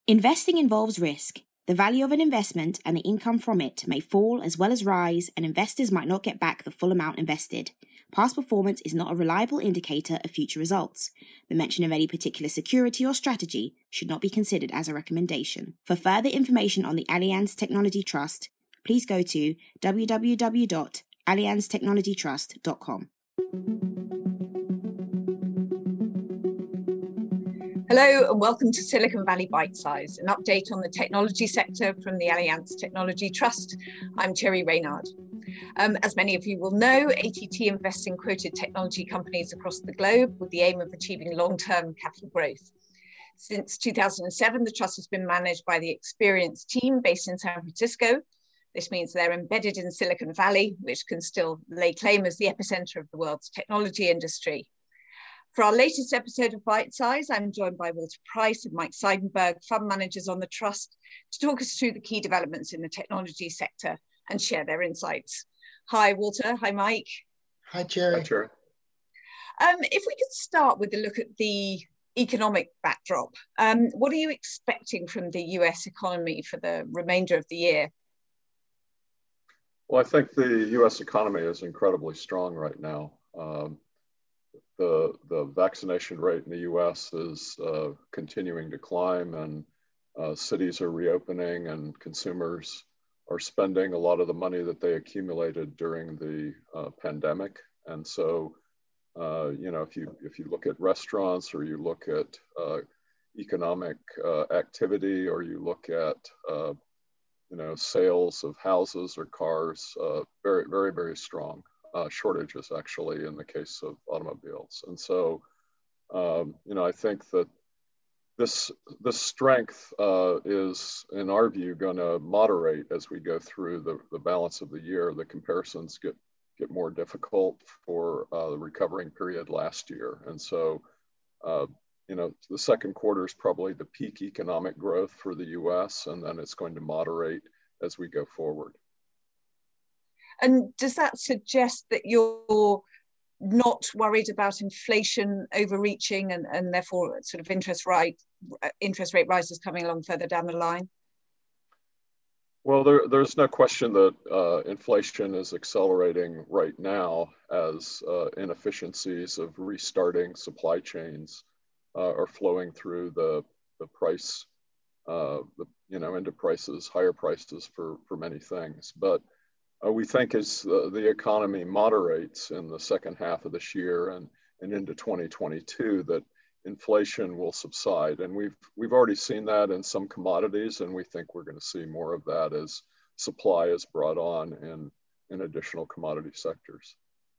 Investing involves risk. The value of an investment and the income from it may fall as well as rise, and investors might not get back the full amount invested. Past performance is not a reliable indicator of future results. The mention of any particular security or strategy should not be considered as a recommendation. For further information on the Allianz Technology Trust, please go to www.allianztechnologytrust.com. Hello and welcome to Silicon Valley Bite Size, an update on the technology sector from the Allianz Technology Trust. I'm Cherry Reynard. As many of you will know, ATT invests in quoted technology companies across the globe with the aim of achieving long-term capital growth. Since 2007, the trust has been managed by the experienced team based in San Francisco. This means they're embedded in Silicon Valley, which can still lay claim as the epicenter of the world's technology industry. For our latest episode of Bite Size, I'm joined by Walter Price and Mike Seidenberg, fund managers on the trust, to talk us through the key developments in the technology sector and share their insights. Hi, Walter. Hi, Mike. Hi, Cherry. Hi, Cherry. If we could start with a look at the economic backdrop, what are you expecting from the US economy for the remainder of the year? Well, I think the US economy is incredibly strong right now. The vaccination rate in the US is continuing to climb, and cities are reopening, and consumers are spending a lot of the money that they accumulated during the pandemic. And so, if you look at restaurants, or you look at economic activity, or you look at sales of houses or cars, very, very, very strong. Shortages actually in the case of automobiles. And so, I think that this strength is, in our view, going to moderate as we go through the balance of the year. The comparisons get more difficult for the recovering period last year. And so, the second quarter is probably the peak economic growth for the US, and then it's going to moderate as we go forward. And does that suggest that you're not worried about inflation overreaching and therefore sort of interest rate rises coming along further down the line? Well, there's no question that inflation is accelerating right now as inefficiencies of restarting supply chains are flowing through the price, into prices, higher prices for many things. But we think as the economy moderates in the second half of this year and into 2022, that inflation will subside. And we've already seen that in some commodities, and we think we're going to see more of that as supply is brought on in additional commodity sectors.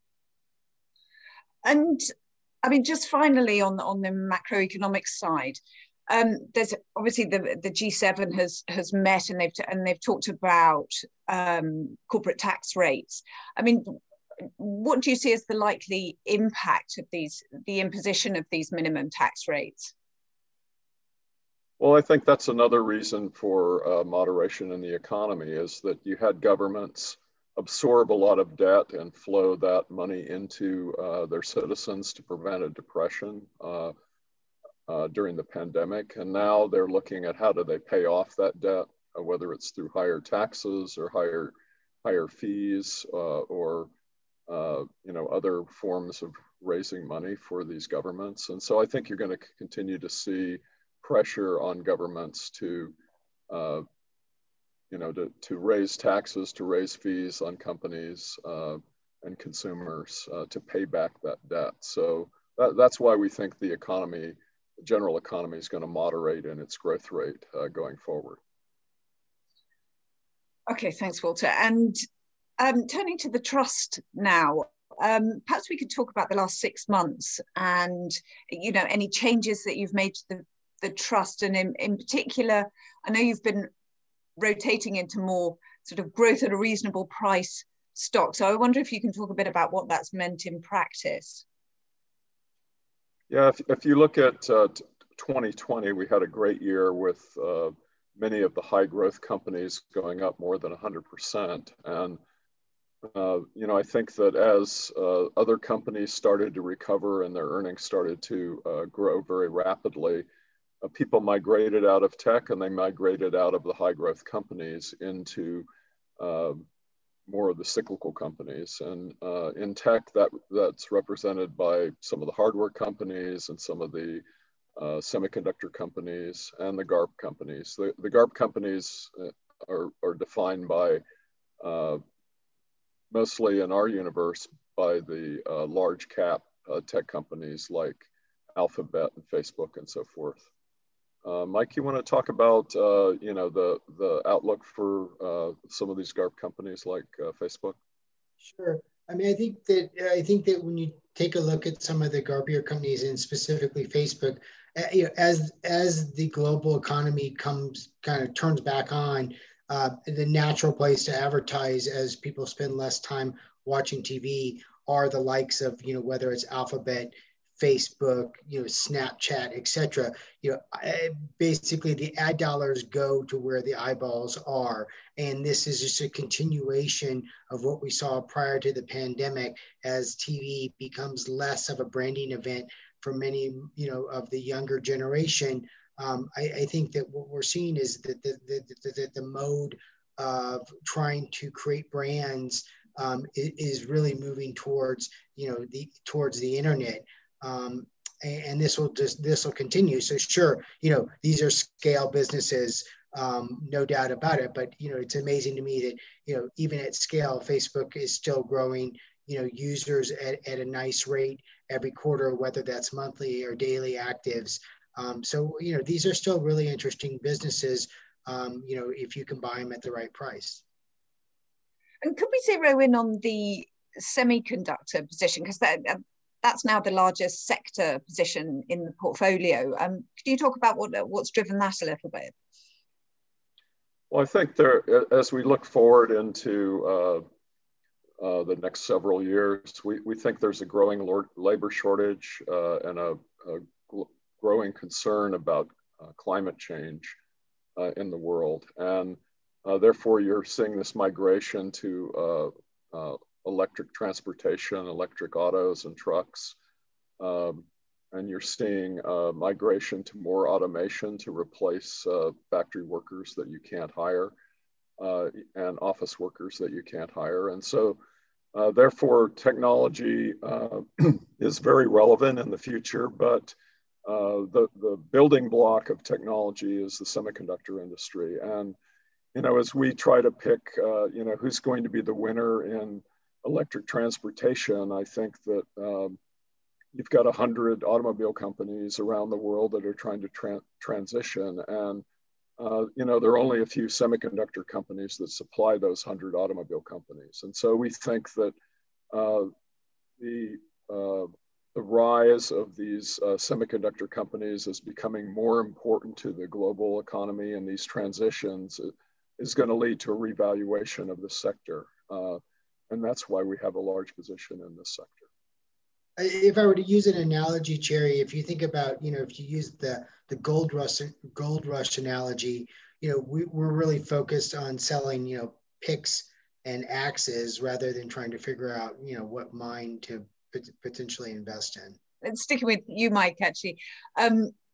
And I mean, just finally on the macroeconomic side, there's obviously the G7 has met and they've talked about corporate tax rates. I mean, what do you see as the likely impact of the imposition of these minimum tax rates? Well, I think that's another reason for moderation in the economy, is that you had governments absorb a lot of debt and flow that money into their citizens to prevent a depression during the pandemic. And now they're looking at how do they pay off that debt, whether it's through higher taxes or higher fees or other forms of raising money for these governments. And so I think you're going to continue to see pressure on governments to raise taxes, to raise fees on companies and consumers to pay back that debt. So that's why we think the general economy is going to moderate in its growth rate going forward. Okay, thanks, Walter. And turning to the trust now, perhaps we could talk about the last 6 months and any changes that you've made to the trust, and in particular, I know you've been rotating into more sort of growth at a reasonable price stock. So I wonder if you can talk a bit about what that's meant in practice. Yeah, if you look at 2020, we had a great year with many of the high growth companies going up more than 100%. And, I think that as other companies started to recover and their earnings started to grow very rapidly, people migrated out of tech and they migrated out of the high growth companies into more of the cyclical companies. And in tech, that's represented by some of the hardware companies and some of the semiconductor companies and the GARP companies. The GARP companies are defined by, mostly in our universe, by the large cap tech companies like Alphabet and Facebook and so forth. Mike, you want to talk about the outlook for some of these GARP companies like Facebook? Sure. I mean, I think that when you take a look at some of the GARPier companies and specifically Facebook, as the global economy turns back on, the natural place to advertise as people spend less time watching TV are the likes of, whether it's Alphabet, Facebook, Snapchat, et cetera. Basically the ad dollars go to where the eyeballs are. And this is just a continuation of what we saw prior to the pandemic as TV becomes less of a branding event for many, of the younger generation. I think that what we're seeing is that the mode of trying to create brands is really moving towards, towards the internet. And this will continue. So sure, these are scale businesses, no doubt about it. But it's amazing to me that even at scale, Facebook is still growing users at a nice rate every quarter, whether that's monthly or daily actives. So these are still really interesting businesses, if you can buy them at the right price. And could we zero in on the semiconductor position, because that's now the largest sector position in the portfolio. Could you talk about what's driven that a little bit? Well, I think as we look forward into the next several years, we think there's a growing labor shortage and a growing concern about climate change in the world. And therefore, you're seeing this migration to electric transportation, electric autos and trucks. And you're seeing migration to more automation to replace factory workers that you can't hire and office workers that you can't hire. And so therefore technology is very relevant in the future, but the building block of technology is the semiconductor industry. And, as we try to pick, who's going to be the winner in electric transportation, I think that you've got 100 automobile companies around the world that are trying to transition. And, there are only a few semiconductor companies that supply those 100 automobile companies. And so we think that the rise of these semiconductor companies is becoming more important to the global economy, and these transitions is going to lead to a revaluation of the sector. And that's why we have a large position in this sector. If I were to use an analogy, Cherry, if you think about, if you use the gold rush analogy, we're really focused on selling, picks and axes rather than trying to figure out, what mine to potentially invest in. And sticking with you, Mike, actually, are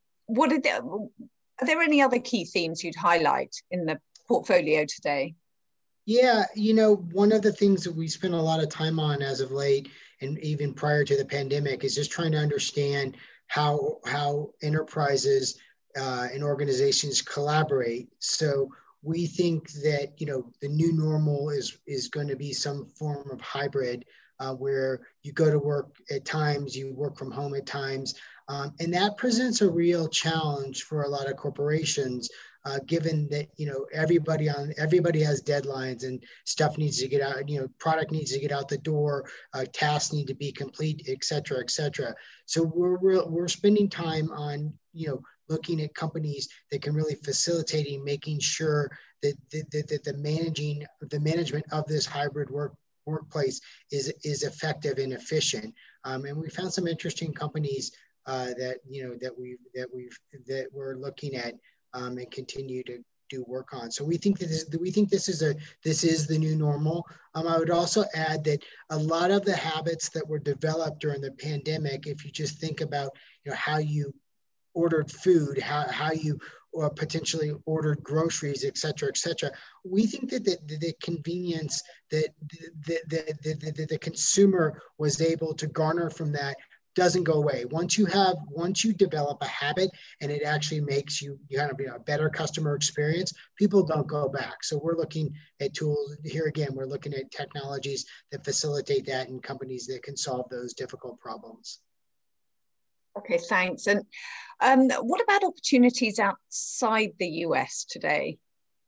there any other key themes you'd highlight in the portfolio today? Yeah, one of the things that we spent a lot of time on as of late, and even prior to the pandemic, is just trying to understand how enterprises and organizations collaborate. So we think that the new normal is going to be some form of hybrid, where you go to work at times, you work from home at times, and that presents a real challenge for a lot of corporations. Given that everybody has deadlines and stuff needs to get out, product needs to get out the door, tasks need to be complete, et cetera, et cetera. So we're spending time on looking at companies that can really facilitate making sure that the management of this hybrid workplace is effective and efficient. And we found some interesting companies that we're looking at. And continue to do work on. So we think this is the new normal. I would also add that a lot of the habits that were developed during the pandemic, if you just think about how you ordered food, how you potentially ordered groceries, et cetera, et cetera. We think that the convenience that the consumer was able to garner from that doesn't go away. Once you develop a habit and it actually makes you kind of a better customer experience, people don't go back. So we're looking at tools here again. We're looking at technologies that facilitate that and companies that can solve those difficult problems. Okay, thanks. And what about opportunities outside the US today?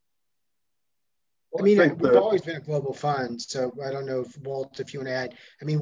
I mean, we've always been a global fund, so I don't know if Walt, if you want to add. I mean,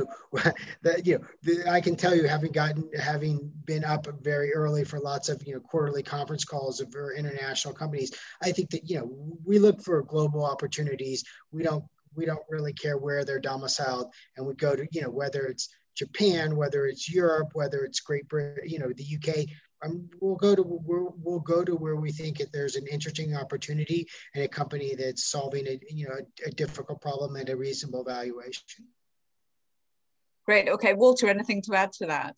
I can tell you, having been up very early for lots of quarterly conference calls of international companies, I think that we look for global opportunities. We don't really care where they're domiciled, and we go to whether it's Japan, whether it's Europe, whether it's Great Britain, the UK. We'll go to where we think there's an interesting opportunity and a company that's solving a difficult problem at a reasonable valuation. Great. Okay, Walter, anything to add to that?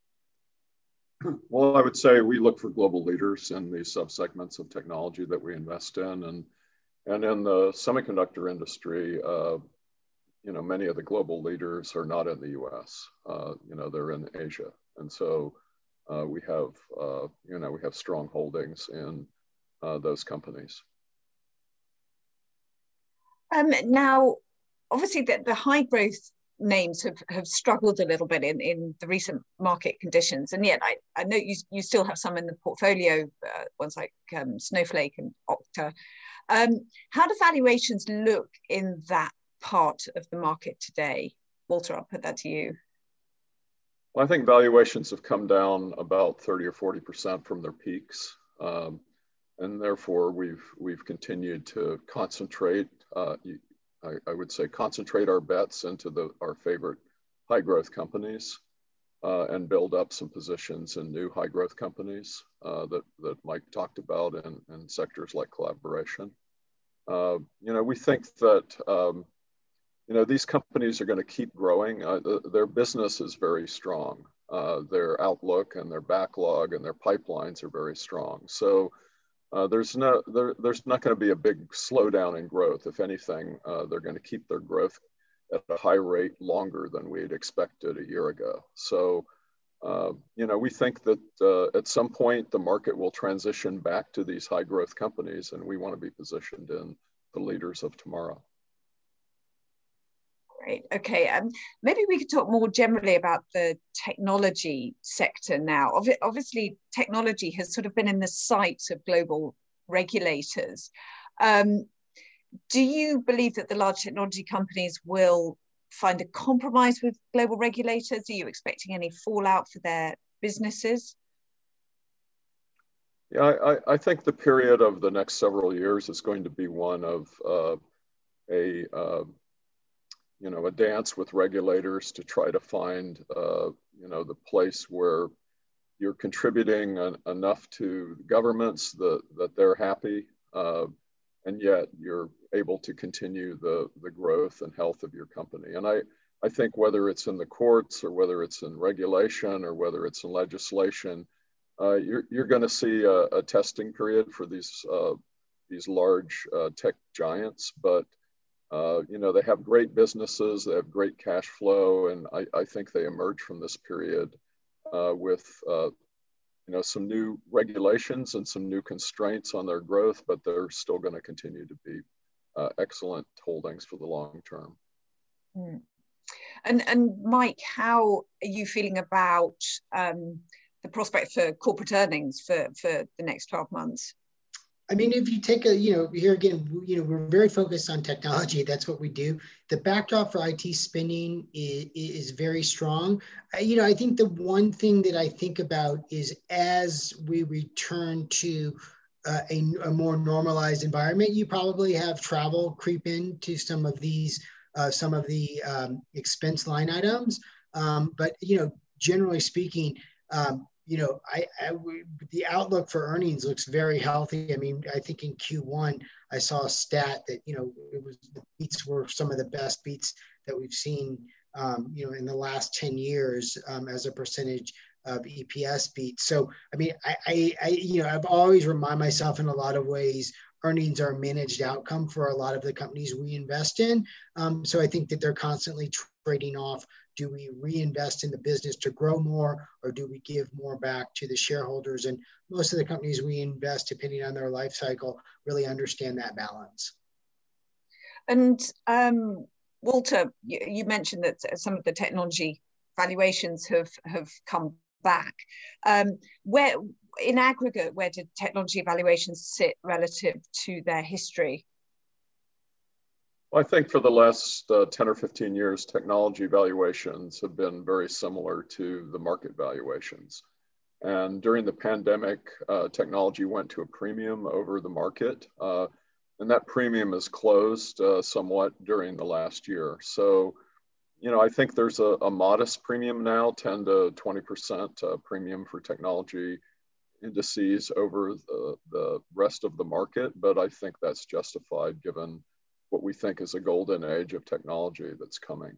Well, I would say we look for global leaders in these subsegments of technology that we invest in, and in the semiconductor industry, many of the global leaders are not in the U.S. They're in Asia, and so. We have strong holdings in those companies. Now, obviously, the high growth names have struggled a little bit in the recent market conditions, and yet I know you still have some in the portfolio, ones like Snowflake and Okta. How do valuations look in that part of the market today? Walter, I'll put that to you. Well, I think valuations have come down about 30 or 40% from their peaks, and therefore we've continued to concentrate. I would say concentrate our bets into our favorite high growth companies, and build up some positions in new high growth companies that Mike talked about in sectors like collaboration. We think that. These companies are going to keep growing. Their business is very strong. Their outlook and their backlog and their pipelines are very strong. So there's not going to be a big slowdown in growth. If anything, they're going to keep their growth at a high rate longer than we had expected a year ago. So, we think that at some point the market will transition back to these high growth companies, and we want to be positioned in the leaders of tomorrow. Great. Okay. Maybe we could talk more generally about the technology sector now. Obviously, technology has sort of been in the sights of global regulators. Do you believe that the large technology companies will find a compromise with global regulators? Are you expecting any fallout for their businesses? Yeah, I think the period of the next several years is going to be one of a dance with regulators to try to find, the place where you're contributing enough to governments that they're happy, and yet you're able to continue the growth and health of your company. And I think whether it's in the courts or whether it's in regulation or whether it's in legislation, you're going to see a testing period for these large tech giants, but they have great businesses, they have great cash flow, and I think they emerge from this period with some new regulations and some new constraints on their growth, but they're still going to continue to be excellent holdings for the long term. Mm. And Mike, how are you feeling about the prospect for corporate earnings for the next 12 months? I mean, if you take here again, we're very focused on technology. That's what we do. The backdrop for IT spending is very strong. I think the one thing that I think about is as we return to a more normalized environment, you probably have travel creep into some of the expense line items. But generally speaking, the outlook for earnings looks very healthy. I mean, I think in Q1, I saw a stat that, the beats were some of the best beats that we've seen, in the last 10 years as a percentage EPS beats. So, I mean, I've always remind myself in a lot of ways, earnings are a managed outcome for a lot of the companies we invest in. So I think that they're constantly trading off. Do we reinvest in the business to grow more, or do we give more back to the shareholders? And most of the companies we invest, depending on their life cycle, really understand that balance. And Walter, you mentioned that some of the technology valuations have come back. Where, in aggregate, where did technology valuations sit relative to their history? Well, I think for the last 10 or 15 years, technology valuations have been very similar to the market valuations. And during the pandemic, technology went to a premium over the market. And that premium is closed somewhat during the last year. So, I think there's a modest premium now, 10 to 20% premium for technology indices over the rest of the market. But I think that's justified given what we think is a golden age of technology that's coming.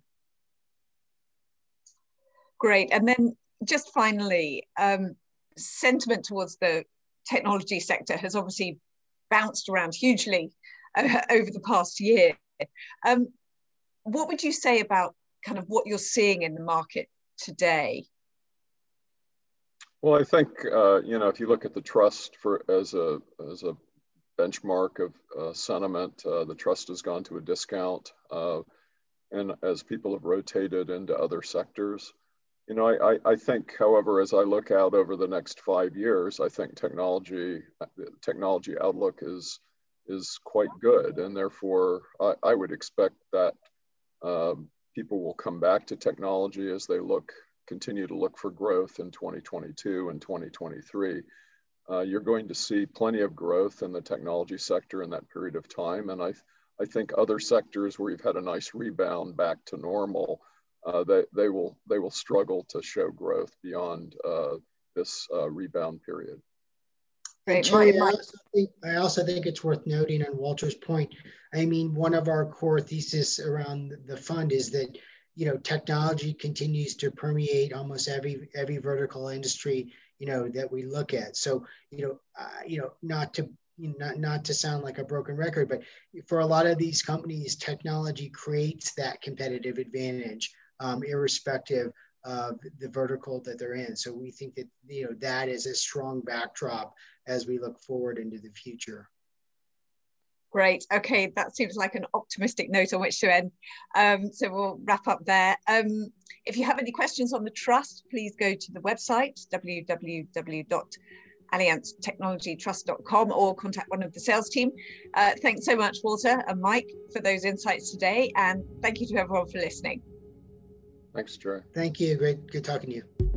Great. And then just finally, sentiment towards the technology sector has obviously bounced around hugely over the past year. What would you say about kind of what you're seeing in the market today? Well, I think, if you look at the trust as a benchmark of sentiment, the trust has gone to a discount. And as people have rotated into other sectors, I think, however, as I look out over the next 5 years, I think technology outlook is quite good. And therefore, I would expect that people will come back to technology as they continue to look for growth in 2022 and 2023. You're going to see plenty of growth in the technology sector in that period of time. And I think other sectors where you've had a nice rebound back to normal, they will struggle to show growth beyond this rebound period. And Terry, I also think it's worth noting on Walter's point. I mean, one of our core theses around the fund is that technology continues to permeate almost every vertical industry that we look at. So not to sound like a broken record, but for a lot of these companies, technology creates that competitive advantage, irrespective of the vertical that they're in. So we think that that is a strong backdrop as we look forward into the future. Great. Okay, that seems like an optimistic note on which to end. So we'll wrap up there. If you have any questions on the trust, please go to the website, www.allianztechnologytrust.com, or contact one of the sales team. Thanks so much, Walter and Mike, for those insights today. And thank you to everyone for listening. Thanks, Jerry. Thank you. Great. Good talking to you.